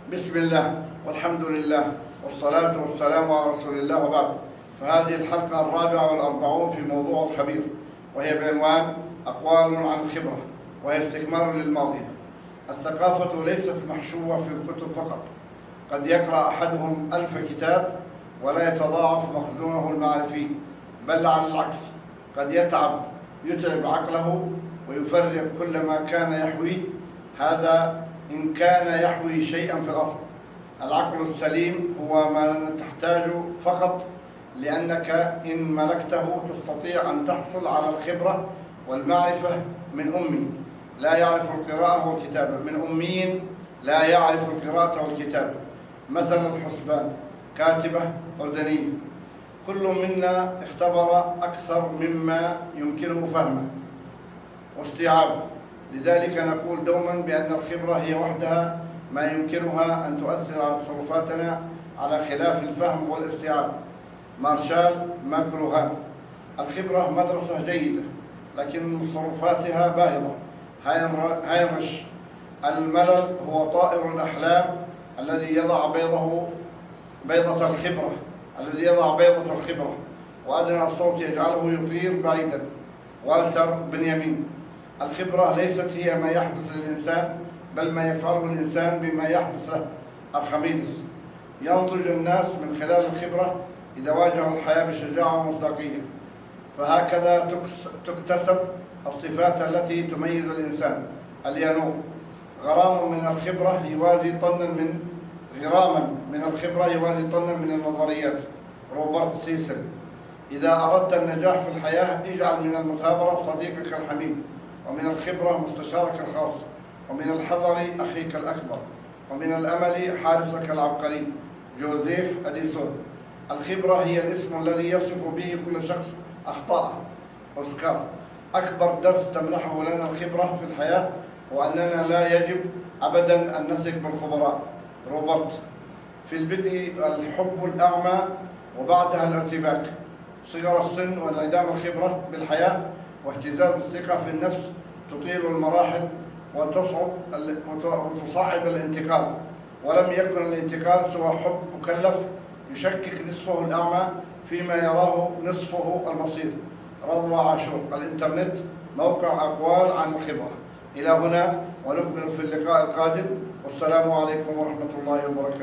بسم الله والحمد لله والصلاة والسلام على رسول الله وبعد. فهذه الحلقة 44 في موضوع الخبير، وهي بعنوان أقوال عن الخبرة، وهي استكمال للماضية. الثقافة ليست محشوة في الكتب فقط، قد يقرأ أحدهم 1000 كتاب ولا يتضاعف مخزونه المعرفي، بل على العكس قد يتعب عقله ويفرغ كل ما كان يحويه، هذا إن كان يحوي شيئا في الأصل. العقل السليم هو ما تحتاج فقط، لأنك إن ملكته تستطيع أن تحصل على الخبرة والمعرفة من أمي لا يعرف القراءة والكتابة، من أمي لا يعرف القراءة والكتابة. مثلا الحسبان، كاتبة أردنية، كل منا اختبر أكثر مما يمكنه فهمه واستيعابه، لذلك نقول دوما بأن الخبرة هي وحدها ما يمكنها أن تؤثر على تصرفاتنا على خلاف الفهم والاستيعاب. مارشال ماكلوهان: الخبرة مدرسة جيدة لكن تصرفاتها باهظة. هاينريش: الملل هو طائر الأحلام الذي يضع بيضة الخبرة وأدنى الصوت يجعله يطير بعيدا. والتر بنيامين: الخبرة ليست هي ما يحدث للإنسان، بل ما يفعله الإنسان بما يحدث له. أرخميدس: ينضج الناس من خلال الخبرة إذا واجهوا الحياة بشجاعة ومصداقية. فهكذا تكتسب الصفات التي تميز الإنسان. اليانو: غراما من الخبرة يوازي طنا من النظريات. روبرت سيسل: إذا أردت النجاح في الحياة اجعل من المثابرة صديقك الحميم، ومن الخبرة مستشارك الخاص، ومن الحذر أخيك الأكبر، ومن الأمل حارسك العبقري. جوزيف أديسون: الخبرة هي الاسم الذي يصف به كل شخص أخطاءه. أوسكار: أكبر درس تمنحه لنا الخبرة في الحياة هو أننا لا يجب أبدا أن نثق بالخبراء. روبرت: في البدء الحب الأعمى وبعدها الارتباك. صغر السن وانعدام الخبرة بالحياة واهتزاز الثقة في النفس تطيل المراحل وتصعب الانتقال، ولم يكن الانتقال سوى حب مكلف يشكك نصفه الأعمى فيما يراه نصفه البصير. رضوى عاشور: الإنترنت موقع أقوال عن الخبرة. إلى هنا ونكمل في اللقاء القادم، والسلام عليكم ورحمة الله وبركاته.